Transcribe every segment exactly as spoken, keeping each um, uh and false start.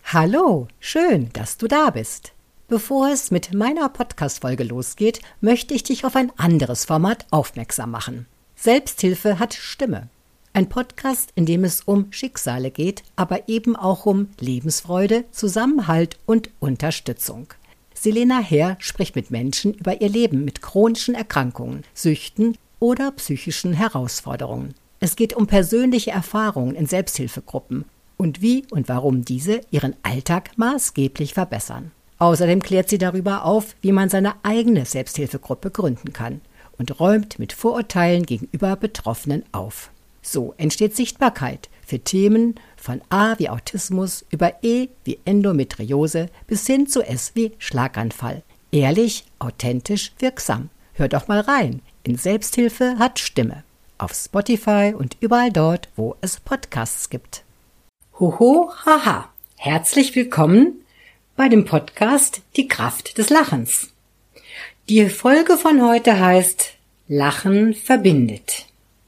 Hallo, schön, dass du da bist. Bevor es mit meiner Podcast-Folge losgeht, möchte ich dich auf ein anderes Format aufmerksam machen. Selbsthilfe hat Stimme. Ein Podcast, in dem es um Schicksale geht, aber eben auch um Lebensfreude, Zusammenhalt und Unterstützung. Selena Herr spricht mit Menschen über ihr Leben mit chronischen Erkrankungen, Süchten oder psychischen Herausforderungen. Es geht um persönliche Erfahrungen in Selbsthilfegruppen und wie und warum diese ihren Alltag maßgeblich verbessern. Außerdem klärt sie darüber auf, wie man seine eigene Selbsthilfegruppe gründen kann und räumt mit Vorurteilen gegenüber Betroffenen auf. So entsteht Sichtbarkeit für Themen von A wie Autismus über E wie Endometriose bis hin zu S wie Schlaganfall. Ehrlich, authentisch, wirksam. Hör doch mal rein in Selbsthilfe hat Stimme. Auf Spotify und überall dort, wo es Podcasts gibt. Hoho, haha. Herzlich willkommen bei dem Podcast Die Kraft des Lachens. Die Folge von heute heißt Lachen verbindet.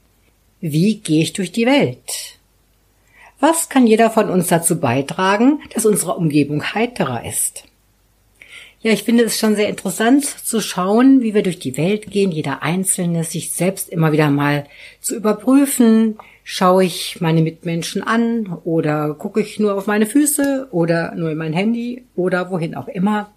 Wie gehe ich durch die Welt? Was kann jeder von uns dazu beitragen, dass unsere Umgebung heiterer ist? Ja, ich finde es schon sehr interessant zu schauen, wie wir durch die Welt gehen, jeder Einzelne, sich selbst immer wieder mal zu überprüfen. Schaue ich meine Mitmenschen an oder gucke ich nur auf meine Füße oder nur in mein Handy oder wohin auch immer?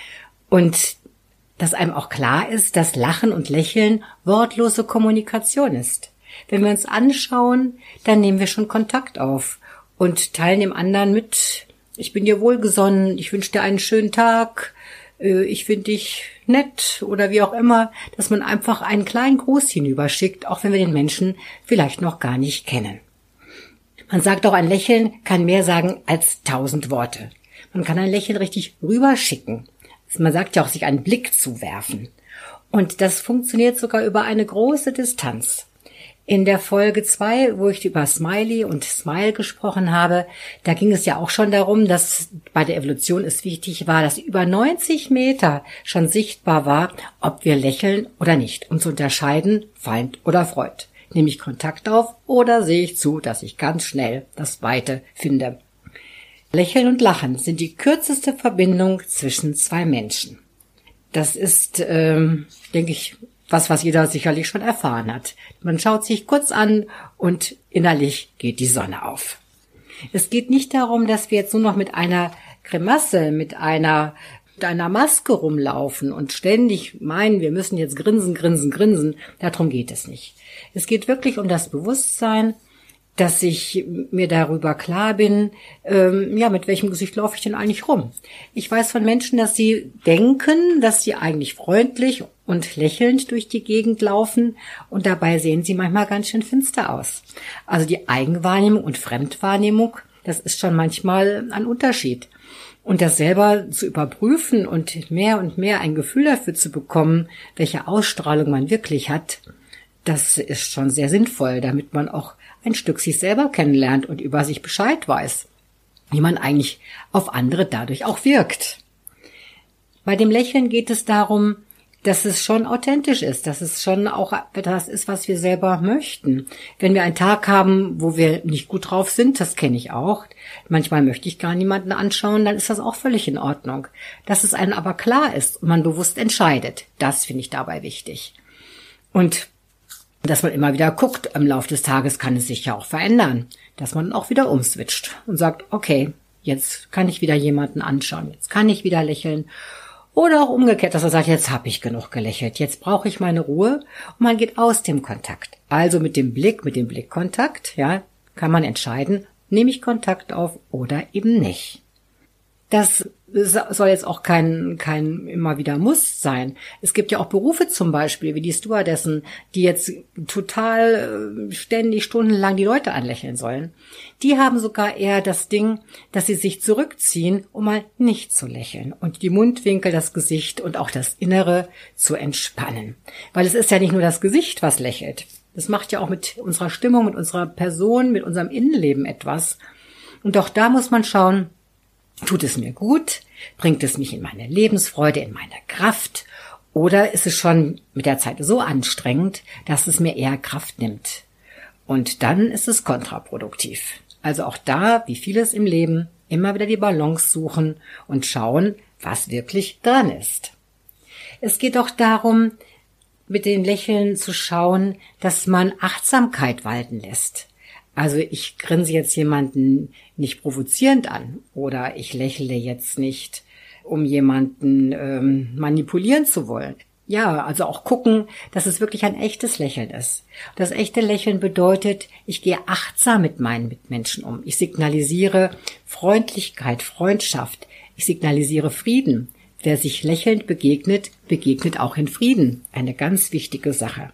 Und dass einem auch klar ist, dass Lachen und Lächeln wortlose Kommunikation ist. Wenn wir uns anschauen, dann nehmen wir schon Kontakt auf und teilen dem anderen mit, ich bin dir wohlgesonnen, ich wünsche dir einen schönen Tag, ich finde dich nett oder wie auch immer, dass man einfach einen kleinen Gruß hinüberschickt, auch wenn wir den Menschen vielleicht noch gar nicht kennen. Man sagt auch, ein Lächeln kann mehr sagen als tausend Worte. Man kann ein Lächeln richtig rüberschicken. Man sagt ja auch, sich einen Blick zuwerfen. Und das funktioniert sogar über eine große Distanz. In der Folge zwei, wo ich über Smiley und Smile gesprochen habe, da ging es ja auch schon darum, dass bei der Evolution es wichtig war, dass über neunzig Meter schon sichtbar war, ob wir lächeln oder nicht, um zu unterscheiden, Feind oder Freund. Nehme ich Kontakt auf oder sehe ich zu, dass ich ganz schnell das Weite finde. Lächeln und Lachen sind die kürzeste Verbindung zwischen zwei Menschen. Das ist, ähm, denke ich, was, was jeder sicherlich schon erfahren hat. Man schaut sich kurz an und innerlich geht die Sonne auf. Es geht nicht darum, dass wir jetzt nur noch mit einer Grimasse, mit einer, mit einer Maske rumlaufen und ständig meinen, wir müssen jetzt grinsen, grinsen, grinsen. Darum geht es nicht. Es geht wirklich um das Bewusstsein, dass ich mir darüber klar bin, ähm, ja, mit welchem Gesicht laufe ich denn eigentlich rum? Ich weiß von Menschen, dass sie denken, dass sie eigentlich freundlich und lächelnd durch die Gegend laufen und dabei sehen sie manchmal ganz schön finster aus. Also die Eigenwahrnehmung und Fremdwahrnehmung, das ist schon manchmal ein Unterschied. Und das selber zu überprüfen und mehr und mehr ein Gefühl dafür zu bekommen, welche Ausstrahlung man wirklich hat, das ist schon sehr sinnvoll, damit man auch ein Stück sich selber kennenlernt und über sich Bescheid weiß, wie man eigentlich auf andere dadurch auch wirkt. Bei dem Lächeln geht es darum, dass es schon authentisch ist, dass es schon auch das ist, was wir selber möchten. Wenn wir einen Tag haben, wo wir nicht gut drauf sind, das kenne ich auch, manchmal möchte ich gar niemanden anschauen, dann ist das auch völlig in Ordnung. Dass es einem aber klar ist und man bewusst entscheidet, das finde ich dabei wichtig. Und dass man immer wieder guckt, im Laufe des Tages kann es sich ja auch verändern, dass man auch wieder umswitcht und sagt, okay, jetzt kann ich wieder jemanden anschauen, jetzt kann ich wieder lächeln. Oder auch umgekehrt, dass man sagt, jetzt habe ich genug gelächelt, jetzt brauche ich meine Ruhe und man geht aus dem Kontakt. Also mit dem Blick, mit dem Blickkontakt, ja, kann man entscheiden, nehme ich Kontakt auf oder eben nicht. Das soll jetzt auch kein, kein immer wieder Muss sein. Es gibt ja auch Berufe zum Beispiel, wie die Stewardessen, die jetzt total ständig stundenlang die Leute anlächeln sollen. Die haben sogar eher das Ding, dass sie sich zurückziehen, um mal nicht zu lächeln und die Mundwinkel, das Gesicht und auch das Innere zu entspannen. Weil es ist ja nicht nur das Gesicht, was lächelt. Das macht ja auch mit unserer Stimmung, mit unserer Person, mit unserem Innenleben etwas. Und auch da muss man schauen, tut es mir gut? Bringt es mich in meine Lebensfreude, in meine Kraft? Oder ist es schon mit der Zeit so anstrengend, dass es mir eher Kraft nimmt? Und dann ist es kontraproduktiv. Also auch da, wie vieles im Leben, Immer wieder die Balance suchen und schauen, was wirklich dran ist. Es geht auch darum, mit dem Lächeln zu schauen, dass man Achtsamkeit walten lässt. Also ich grinse jetzt jemanden nicht provozierend an oder ich lächle jetzt nicht, um jemanden ähm, manipulieren zu wollen. Ja, also auch gucken, dass es wirklich ein echtes Lächeln ist. Das echte Lächeln bedeutet, ich gehe achtsam mit meinen Mitmenschen um. Ich signalisiere Freundlichkeit, Freundschaft. Ich signalisiere Frieden. Wer sich lächelnd begegnet, begegnet auch in Frieden. Eine ganz wichtige Sache.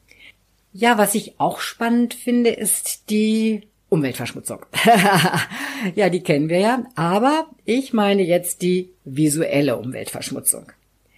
Ja, was ich auch spannend finde, ist die Umweltverschmutzung. Ja, die kennen wir ja. Aber ich meine jetzt die visuelle Umweltverschmutzung.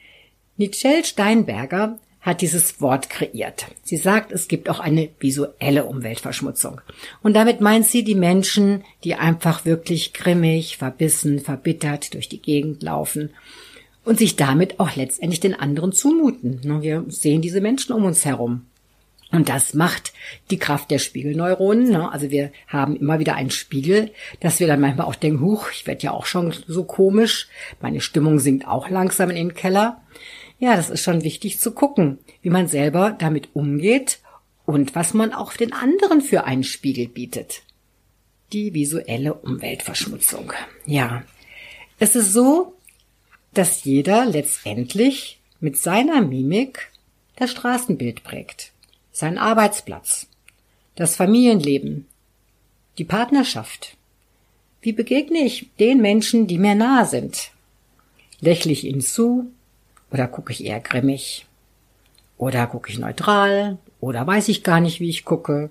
Nicole Steinberger hat dieses Wort kreiert. Sie sagt, es gibt auch eine visuelle Umweltverschmutzung. Und damit meint sie die Menschen, die einfach wirklich grimmig, verbissen, verbittert durch die Gegend laufen und sich damit auch letztendlich den anderen zumuten. Wir sehen diese Menschen um uns herum. Und das macht die Kraft der Spiegelneuronen. Also wir haben immer wieder einen Spiegel, dass wir dann manchmal auch denken, huch, ich werde ja auch schon so komisch. Meine Stimmung sinkt auch langsam in den Keller. Ja, das ist schon wichtig zu gucken, wie man selber damit umgeht und was man auch den anderen für einen Spiegel bietet. Die visuelle Umweltverschmutzung. Ja, es ist so, dass jeder letztendlich mit seiner Mimik das Straßenbild prägt. Sein Arbeitsplatz, das Familienleben, die Partnerschaft. Wie begegne ich den Menschen, die mir nahe sind? Lächle ich ihnen zu oder gucke ich eher grimmig? Oder gucke ich neutral? Oder weiß ich gar nicht, wie ich gucke?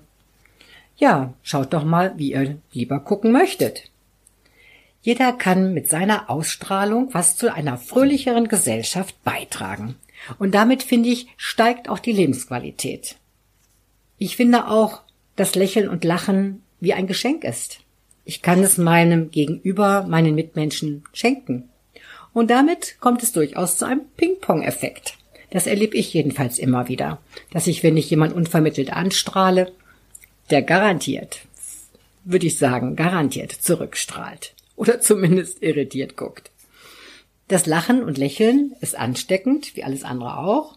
Ja, schaut doch mal, wie ihr lieber gucken möchtet. Jeder kann mit seiner Ausstrahlung was zu einer fröhlicheren Gesellschaft beitragen. Und damit, finde ich, steigt auch die Lebensqualität. Ich finde auch, dass Lächeln und Lachen wie ein Geschenk ist. Ich kann es meinem Gegenüber, meinen Mitmenschen schenken. Und damit kommt es durchaus zu einem Ping-Pong-Effekt. Das erlebe ich jedenfalls immer wieder, dass ich, wenn ich jemand unvermittelt anstrahle, der garantiert, würde ich sagen, garantiert zurückstrahlt oder zumindest irritiert guckt. Das Lachen und Lächeln ist ansteckend, wie alles andere auch.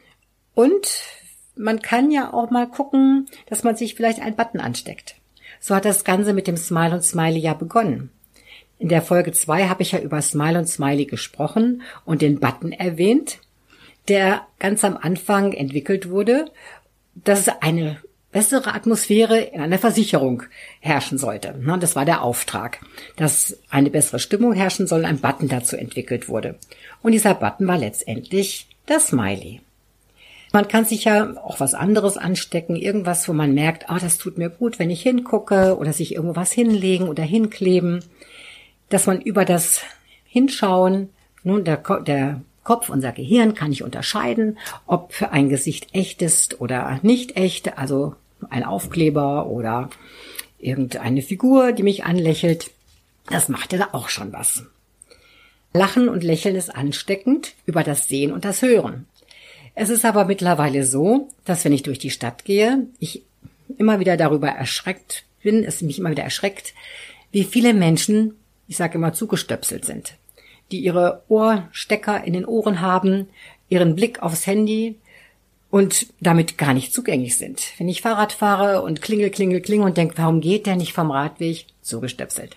Und man kann ja auch mal gucken, dass man sich vielleicht einen Button ansteckt. So hat das Ganze mit dem Smile und Smiley ja begonnen. In der Folge zwei habe ich ja über Smile und Smiley gesprochen und den Button erwähnt, der ganz am Anfang entwickelt wurde, dass eine bessere Atmosphäre in einer Versicherung herrschen sollte. Das war der Auftrag, dass eine bessere Stimmung herrschen soll, ein Button dazu entwickelt wurde. Und dieser Button war letztendlich das Smiley. Man kann sich ja auch was anderes anstecken, irgendwas, wo man merkt, ah, das tut mir gut, wenn ich hingucke, oder sich irgendwo was hinlegen oder hinkleben, dass man über das Hinschauen, nun der, der Kopf, unser Gehirn kann nicht unterscheiden, ob ein Gesicht echt ist oder nicht echt, also ein Aufkleber oder irgendeine Figur, die mich anlächelt. Das macht ja da auch schon was. Lachen und Lächeln ist ansteckend über das Sehen und das Hören. Es ist aber mittlerweile so, dass wenn ich durch die Stadt gehe, ich immer wieder darüber erschreckt bin, es mich immer wieder erschreckt, wie viele Menschen, ich sage immer, zugestöpselt sind, die ihre Ohrstecker in den Ohren haben, ihren Blick aufs Handy und damit gar nicht zugänglich sind. Wenn ich Fahrrad fahre und klingel, klingel, klingel und denke, warum geht der nicht vom Radweg, zugestöpselt.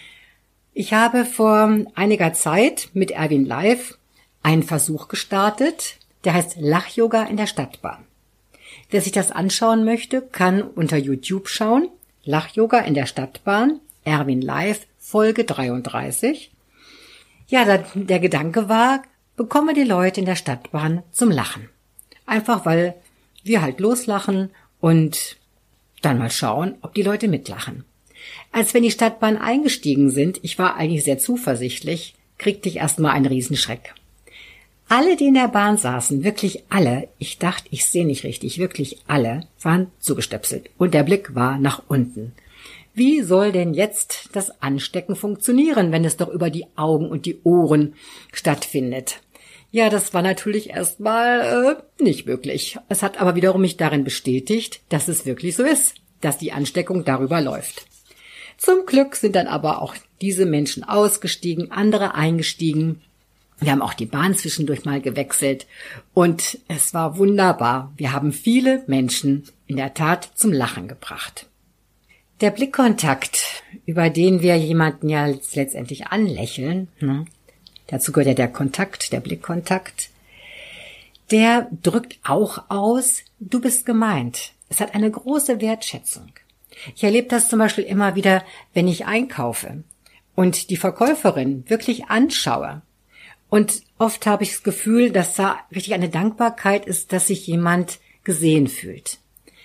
Ich habe vor einiger Zeit mit Erwin Live einen Versuch gestartet, der heißt Lach-Yoga in der Stadtbahn. Wer sich das anschauen möchte, kann unter YouTube schauen. Lach-Yoga in der Stadtbahn, Erwin Live, Folge dreiunddreißig. Ja, der, der Gedanke war, bekomme die Leute in der Stadtbahn zum Lachen. Einfach, weil wir halt loslachen und dann mal schauen, ob die Leute mitlachen. Als wir in die Stadtbahn eingestiegen sind, ich war eigentlich sehr zuversichtlich, kriegte ich erstmal einen Riesenschreck. Alle, die in der Bahn saßen, wirklich alle, ich dachte, ich sehe nicht richtig, wirklich alle, waren zugestöpselt und der Blick war nach unten. Wie soll denn jetzt das Anstecken funktionieren, wenn es doch über die Augen und die Ohren stattfindet? Ja, das war natürlich erstmal äh, nicht möglich. Es hat aber wiederum mich darin bestätigt, dass es wirklich so ist, dass die Ansteckung darüber läuft. Zum Glück sind dann aber auch diese Menschen ausgestiegen, andere eingestiegen. Wir haben auch die Bahn zwischendurch mal gewechselt und es war wunderbar. Wir haben viele Menschen in der Tat zum Lachen gebracht. Der Blickkontakt, über den wir jemanden ja letztendlich anlächeln, ne? Dazu gehört ja der Kontakt, der Blickkontakt, der drückt auch aus, du bist gemeint. Es hat eine große Wertschätzung. Ich erlebe das zum Beispiel immer wieder, wenn ich einkaufe und die Verkäuferin wirklich anschaue. Und oft habe ich das Gefühl, dass da richtig eine Dankbarkeit ist, dass sich jemand gesehen fühlt.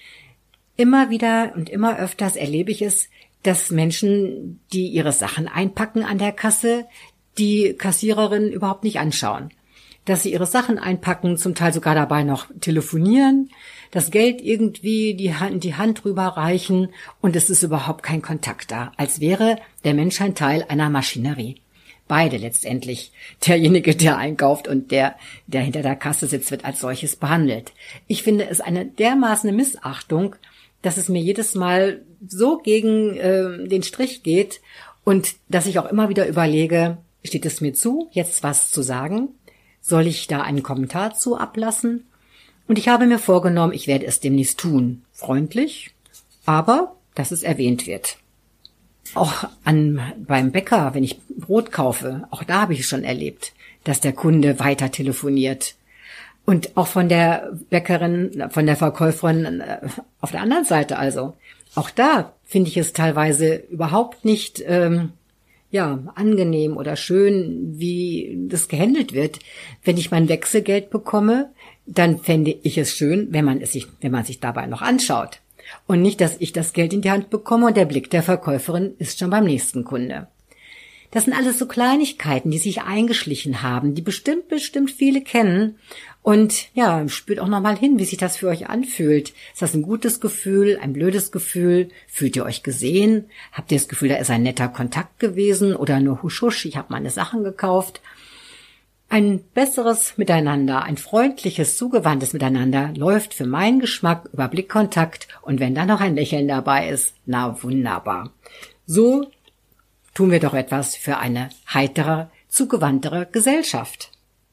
Immer wieder und immer öfters erlebe ich es, dass Menschen, die ihre Sachen einpacken an der Kasse, die Kassiererin überhaupt nicht anschauen. Dass sie ihre Sachen einpacken, zum Teil sogar dabei noch telefonieren, das Geld irgendwie die Hand, die Hand rüberreichen und es ist überhaupt kein Kontakt da, als wäre der Mensch ein Teil einer Maschinerie. Beide letztendlich. Derjenige, der einkauft und der, der hinter der Kasse sitzt, wird als solches behandelt. Ich finde es eine dermaßen Missachtung, dass es mir jedes Mal so gegen äh, den Strich geht und dass ich auch immer wieder überlege, steht es mir zu, jetzt was zu sagen? Soll ich da einen Kommentar zu ablassen? Und ich habe mir vorgenommen, ich werde es demnächst tun. Freundlich, aber dass es erwähnt wird. Auch an, beim Bäcker, wenn ich Brot kaufe, auch da habe ich es schon erlebt, dass der Kunde weiter telefoniert. Und auch von der Bäckerin, von der Verkäuferin auf der anderen Seite also. Auch da finde ich es teilweise überhaupt nicht ähm, ja angenehm oder schön, wie das gehandelt wird. Wenn ich mein Wechselgeld bekomme, dann fände ich es schön, wenn man es sich, wenn man sich dabei noch anschaut. Und nicht, dass ich das Geld in die Hand bekomme und der Blick der Verkäuferin ist schon beim nächsten Kunde. Das sind alles so Kleinigkeiten, die sich eingeschlichen haben, die bestimmt, bestimmt viele kennen. Und ja, spürt auch nochmal hin, wie sich das für euch anfühlt. Ist das ein gutes Gefühl, ein blödes Gefühl? Fühlt ihr euch gesehen? Habt ihr das Gefühl, da ist ein netter Kontakt gewesen oder nur husch husch, ich habe meine Sachen gekauft? Ein besseres Miteinander, ein freundliches, zugewandtes Miteinander läuft für meinen Geschmack über Blickkontakt und wenn da noch ein Lächeln dabei ist, na wunderbar. So tun wir doch etwas für eine heitere, zugewandtere Gesellschaft.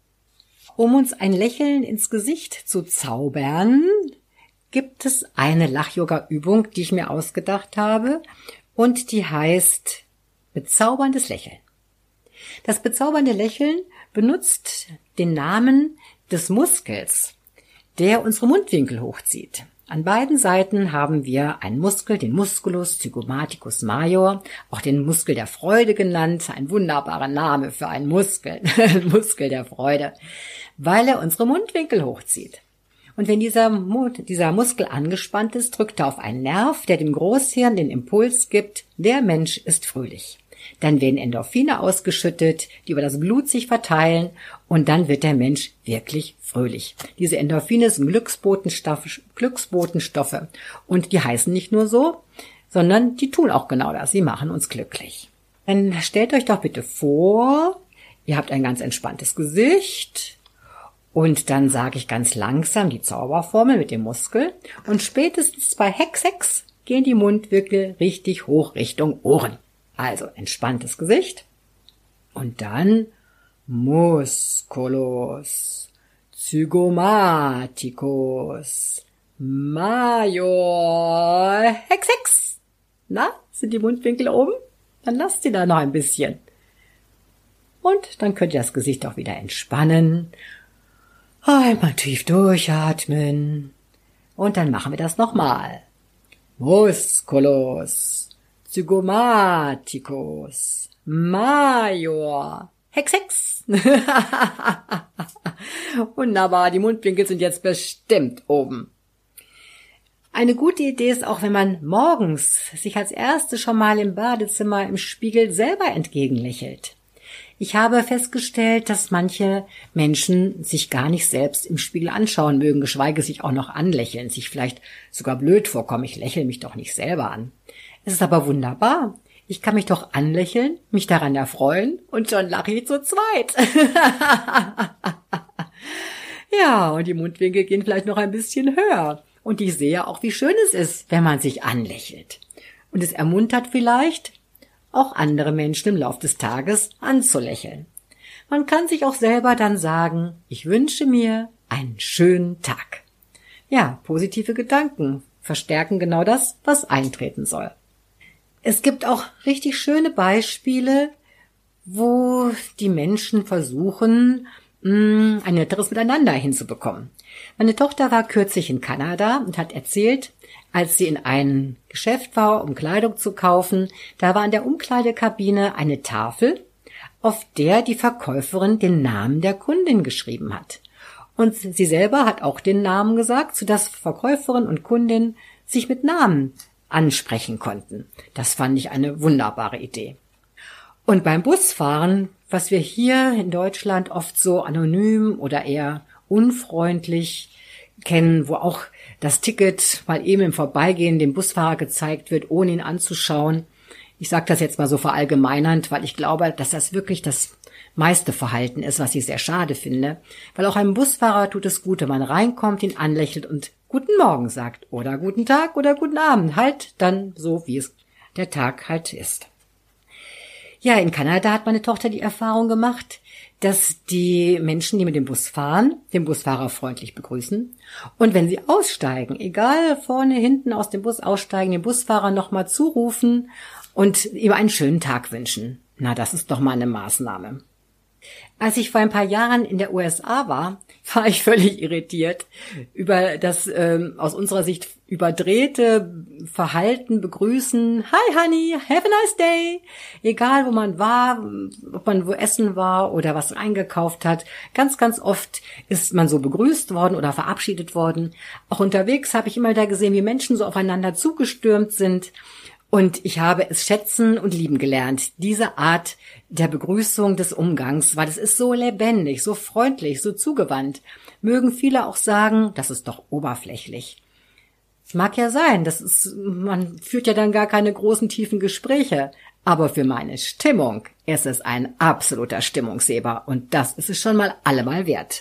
Um uns ein Lächeln ins Gesicht zu zaubern, gibt es eine Lach-Yoga-Übung, die ich mir ausgedacht habe und die heißt bezauberndes Lächeln. Das bezaubernde Lächeln benutzt den Namen des Muskels, der unsere Mundwinkel hochzieht. An beiden Seiten haben wir einen Muskel, den Musculus zygomaticus major, auch den Muskel der Freude genannt, ein wunderbarer Name für einen Muskel, Muskel der Freude, weil er unsere Mundwinkel hochzieht. Und wenn dieser, Mund, dieser Muskel angespannt ist, drückt er auf einen Nerv, der dem Großhirn den Impuls gibt, der Mensch ist fröhlich. Dann werden Endorphine ausgeschüttet, die über das Blut sich verteilen und dann wird der Mensch wirklich fröhlich. Diese Endorphine sind Glücksbotenstoffe, Glücksbotenstoffe und die heißen nicht nur so, sondern die tun auch genau das. Sie machen uns glücklich. Dann stellt euch doch bitte vor, ihr habt ein ganz entspanntes Gesicht und dann sage ich ganz langsam die Zauberformel mit dem Muskel und spätestens bei Hex Hex gehen die Mundwinkel richtig hoch Richtung Ohren. Also entspanntes Gesicht und dann Musculus zygomaticus major Hex Hex. Na, sind die Mundwinkel oben? Dann lasst sie da noch ein bisschen. Und dann könnt ihr das Gesicht auch wieder entspannen. Einmal tief durchatmen. Und dann machen wir das nochmal. Musculus zygomaticus major Hex Hex. Wunderbar, die Mundwinkel sind jetzt bestimmt oben. Eine gute Idee ist auch, wenn man morgens sich als Erste schon mal im Badezimmer im Spiegel selber entgegenlächelt. Ich habe festgestellt, dass manche Menschen sich gar nicht selbst im Spiegel anschauen mögen, geschweige sich auch noch anlächeln, sich vielleicht sogar blöd vorkommen. Ich lächle mich doch nicht selber an. Es ist aber wunderbar. Ich kann mich doch anlächeln, mich daran erfreuen und schon lache ich zu zweit. Ja, und die Mundwinkel gehen vielleicht noch ein bisschen höher. Und ich sehe auch, wie schön es ist, wenn man sich anlächelt. Und es ermuntert vielleicht, auch andere Menschen im Lauf des Tages anzulächeln. Man kann sich auch selber dann sagen, ich wünsche mir einen schönen Tag. Ja, positive Gedanken verstärken genau das, was eintreten soll. Es gibt auch richtig schöne Beispiele, wo die Menschen versuchen, ein netteres Miteinander hinzubekommen. Meine Tochter war kürzlich in Kanada und hat erzählt, als sie in ein Geschäft war, um Kleidung zu kaufen, da war in der Umkleidekabine eine Tafel, auf der die Verkäuferin den Namen der Kundin geschrieben hat. Und sie selber hat auch den Namen gesagt, sodass Verkäuferin und Kundin sich mit Namen ansprechen konnten. Das fand ich eine wunderbare Idee. Und beim Busfahren, was wir hier in Deutschland oft so anonym oder eher unfreundlich kennen, wo auch das Ticket mal eben im Vorbeigehen dem Busfahrer gezeigt wird, ohne ihn anzuschauen. Ich sage das jetzt mal so verallgemeinernd, weil ich glaube, dass das wirklich das meiste Verhalten ist, was ich sehr schade finde. Weil auch einem Busfahrer tut es gut, wenn man reinkommt, ihn anlächelt und Guten Morgen sagt oder Guten Tag oder Guten Abend. Halt dann so, wie es der Tag halt ist. Ja, in Kanada hat meine Tochter die Erfahrung gemacht, dass die Menschen, die mit dem Bus fahren, den Busfahrer freundlich begrüßen. Und wenn sie aussteigen, egal vorne, hinten aus dem Bus aussteigen, den Busfahrer nochmal zurufen und ihm einen schönen Tag wünschen. Na, das ist doch mal eine Maßnahme. Als ich vor ein paar Jahren in der U S A war, war ich völlig irritiert über das ähm, aus unserer Sicht überdrehte Verhalten, Begrüßen. Hi Honey, have a nice day. Egal wo man war, ob man wo essen war oder was eingekauft hat. Ganz, ganz oft ist man so begrüßt worden oder verabschiedet worden. Auch unterwegs habe ich immer da gesehen, wie Menschen so aufeinander zugestürmt sind. Und ich habe es schätzen und lieben gelernt, diese Art der Begrüßung, des Umgangs, weil es ist so lebendig, so freundlich, so zugewandt. Mögen viele auch sagen, das ist doch oberflächlich. Es mag ja sein, das ist, man führt ja dann gar keine großen, tiefen Gespräche. Aber für meine Stimmung ist es ein absoluter Stimmungsheber und das ist es schon mal allemal wert.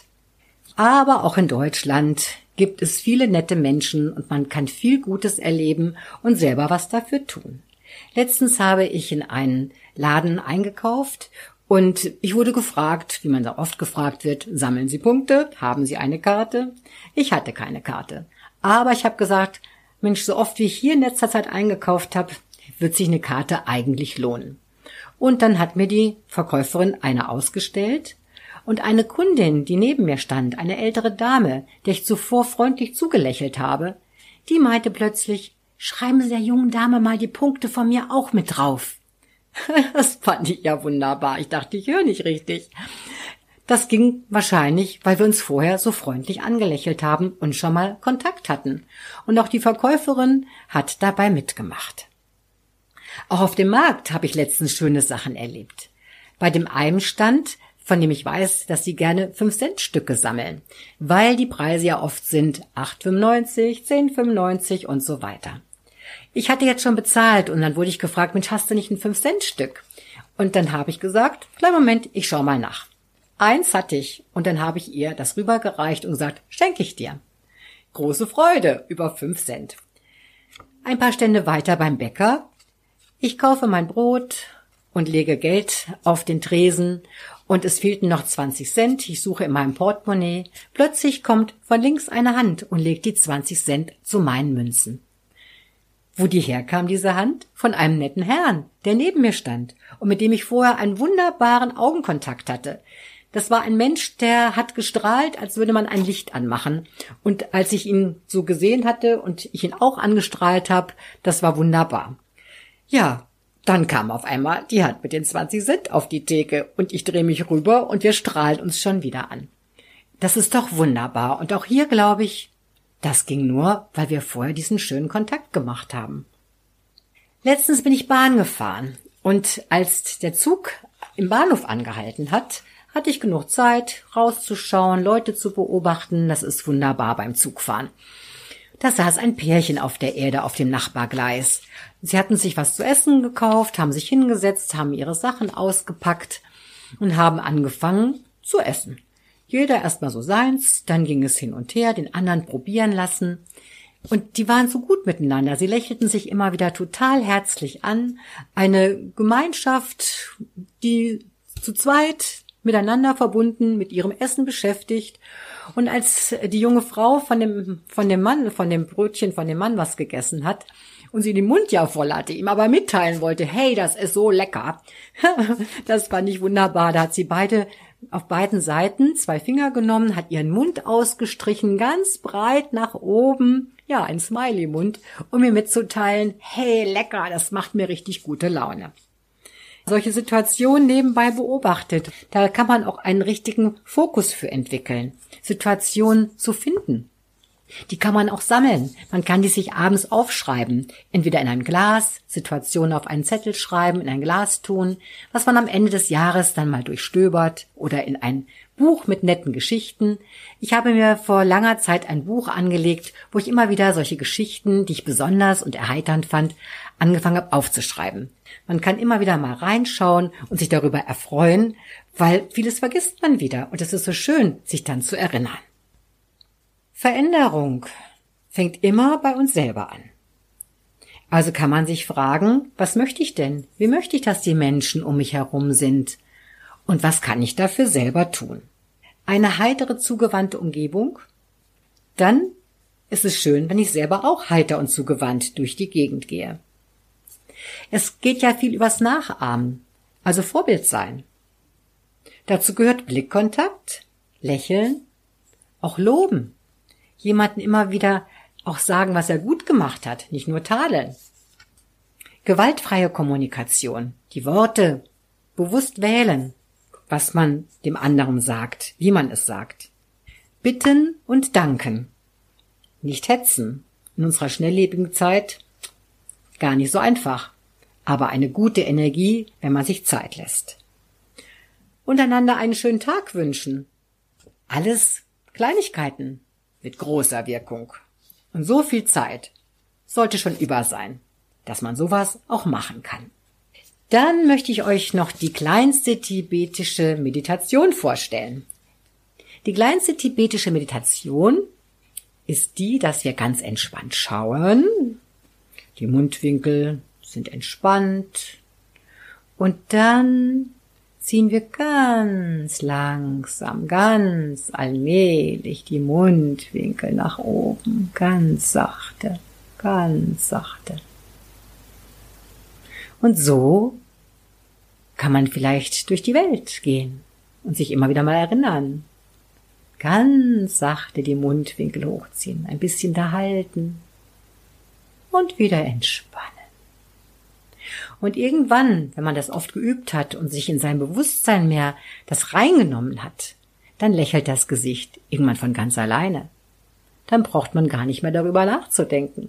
Aber auch in Deutschland gibt es viele nette Menschen und man kann viel Gutes erleben und selber was dafür tun. Letztens habe ich in einen Laden eingekauft und ich wurde gefragt, wie man da oft gefragt wird, sammeln Sie Punkte? Haben Sie eine Karte? Ich hatte keine Karte. Aber ich habe gesagt, Mensch, so oft wie ich hier in letzter Zeit eingekauft habe, wird sich eine Karte eigentlich lohnen. Und dann hat mir die Verkäuferin eine ausgestellt. Und eine Kundin, die neben mir stand, eine ältere Dame, der ich zuvor freundlich zugelächelt habe, die meinte plötzlich, schreiben Sie der jungen Dame mal die Punkte von mir auch mit drauf. Das fand ich ja wunderbar. Ich dachte, ich höre nicht richtig. Das ging wahrscheinlich, weil wir uns vorher so freundlich angelächelt haben und schon mal Kontakt hatten. Und auch die Verkäuferin hat dabei mitgemacht. Auch auf dem Markt habe ich letztens schöne Sachen erlebt. Bei dem einen Stand, von dem ich weiß, dass sie gerne fünf Cent Stücke sammeln, weil die Preise ja oft sind acht fünfundneunzig, zehn fünfundneunzig und so weiter. Ich hatte jetzt schon bezahlt und dann wurde ich gefragt, Mensch, hast du nicht ein fünf Cent Stück? Und dann habe ich gesagt, kleinen Moment, ich schau mal nach. Eins hatte ich und dann habe ich ihr das rübergereicht und gesagt, schenke ich dir. Große Freude über fünf Cent. Ein paar Stände weiter beim Bäcker. Ich kaufe mein Brot und lege Geld auf den Tresen und es fehlten noch zwanzig Cent. Ich suche in meinem Portemonnaie. Plötzlich kommt von links eine Hand und legt die zwanzig Cent zu meinen Münzen. Wo die herkam, diese Hand? Von einem netten Herrn, der neben mir stand und mit dem ich vorher einen wunderbaren Augenkontakt hatte. Das war ein Mensch, der hat gestrahlt, als würde man ein Licht anmachen. Und als ich ihn so gesehen hatte und ich ihn auch angestrahlt habe, das war wunderbar. Ja, dann kam auf einmal die Hand mit den zwanzig Cent auf die Theke und ich drehe mich rüber und wir strahlen uns schon wieder an. Das ist doch wunderbar. Und auch hier glaube ich, das ging nur, weil wir vorher diesen schönen Kontakt gemacht haben. Letztens bin ich Bahn gefahren und als der Zug im Bahnhof angehalten hat, hatte ich genug Zeit, rauszuschauen, Leute zu beobachten. Das ist wunderbar beim Zugfahren. Da saß ein Pärchen auf der Erde auf dem Nachbargleis. Sie hatten sich was zu essen gekauft, haben sich hingesetzt, haben ihre Sachen ausgepackt und haben angefangen zu essen. Jeder erstmal so seins, dann ging es hin und her, den anderen probieren lassen. Und die waren so gut miteinander. Sie lächelten sich immer wieder total herzlich an. Eine Gemeinschaft, die zu zweit miteinander verbunden, mit ihrem Essen beschäftigt. Und als die junge Frau von dem, von dem Mann, von dem Brötchen, von dem Mann was gegessen hat und sie den Mund ja voll hatte, ihm aber mitteilen wollte, hey, das ist so lecker. Das fand ich wunderbar. Da hat sie beide auf beiden Seiten zwei Finger genommen, hat ihren Mund ausgestrichen, ganz breit nach oben, ja, ein Smiley-Mund, um mir mitzuteilen, hey, lecker, das macht mir richtig gute Laune. Solche Situationen nebenbei beobachtet, da kann man auch einen richtigen Fokus für entwickeln, Situationen zu finden. Die kann man auch sammeln. Man kann die sich abends aufschreiben, entweder in ein Glas, Situationen auf einen Zettel schreiben, in ein Glas tun, was man am Ende des Jahres dann mal durchstöbert oder in ein Buch mit netten Geschichten. Ich habe mir vor langer Zeit ein Buch angelegt, wo ich immer wieder solche Geschichten, die ich besonders und erheiternd fand, angefangen habe aufzuschreiben. Man kann immer wieder mal reinschauen und sich darüber erfreuen, weil vieles vergisst man wieder und es ist so schön, sich dann zu erinnern. Veränderung fängt immer bei uns selber an. Also kann man sich fragen, was möchte ich denn? Wie möchte ich, dass die Menschen um mich herum sind? Und was kann ich dafür selber tun? Eine heitere, zugewandte Umgebung? Dann ist es schön, wenn ich selber auch heiter und zugewandt durch die Gegend gehe. Es geht ja viel übers Nachahmen, also Vorbild sein. Dazu gehört Blickkontakt, Lächeln, auch loben. Jemanden immer wieder auch sagen, was er gut gemacht hat, nicht nur tadeln. Gewaltfreie Kommunikation, die Worte bewusst wählen, was man dem anderen sagt, wie man es sagt. Bitten und danken, nicht hetzen. In unserer schnelllebigen Zeit gar nicht so einfach, aber eine gute Energie, wenn man sich Zeit lässt. Und einander einen schönen Tag wünschen. Alles Kleinigkeiten mit großer Wirkung. Und so viel Zeit sollte schon über sein, dass man sowas auch machen kann. Dann möchte ich euch noch die kleinste tibetische Meditation vorstellen. Die kleinste tibetische Meditation ist die, dass wir ganz entspannt schauen. Die Mundwinkel sind entspannt. Und dann ziehen wir ganz langsam, ganz allmählich die Mundwinkel nach oben, ganz sachte, ganz sachte. Und so kann man vielleicht durch die Welt gehen und sich immer wieder mal erinnern. Ganz sachte die Mundwinkel hochziehen, ein bisschen da halten und wieder entspannen. Und irgendwann, wenn man das oft geübt hat und sich in sein Bewusstsein mehr das reingenommen hat, dann lächelt das Gesicht irgendwann von ganz alleine. Dann braucht man gar nicht mehr darüber nachzudenken.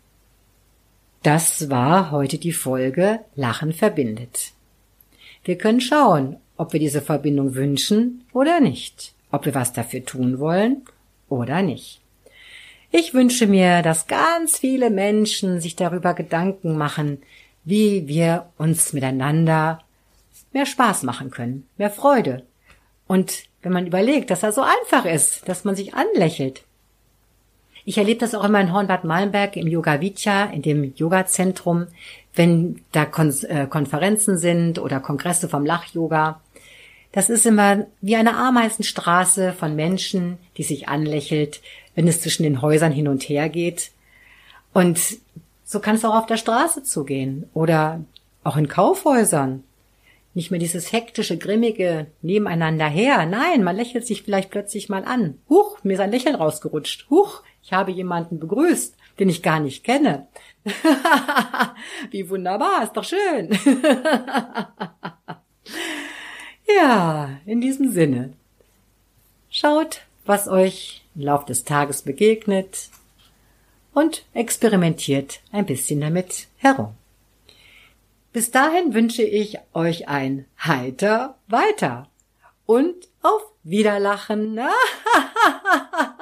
Das war heute die Folge Lachen verbindet. Wir können schauen, ob wir diese Verbindung wünschen oder nicht, ob wir was dafür tun wollen oder nicht. Ich wünsche mir, dass ganz viele Menschen sich darüber Gedanken machen, wie wir uns miteinander mehr Spaß machen können, mehr Freude. Und wenn man überlegt, dass das so einfach ist, dass man sich anlächelt. Ich erlebe das auch immer in Hornbad Malmberg im Yoga Vidya, in dem Yoga-Zentrum, wenn da Kon- äh, Konferenzen sind oder Kongresse vom Lach-Yoga. Das ist immer wie eine Ameisenstraße von Menschen, die sich anlächelt, wenn es zwischen den Häusern hin und her geht. Und so kann es auch auf der Straße zugehen oder auch in Kaufhäusern. Nicht mehr dieses hektische, grimmige Nebeneinander her. Nein, man lächelt sich vielleicht plötzlich mal an. Huch, mir ist ein Lächeln rausgerutscht. Huch, ich habe jemanden begrüßt, den ich gar nicht kenne. Wie wunderbar, ist doch schön. Ja, in diesem Sinne. Schaut, was euch im Laufe des Tages begegnet und experimentiert ein bisschen damit herum. Bis dahin wünsche ich euch ein heiter weiter und auf Wiederlachen.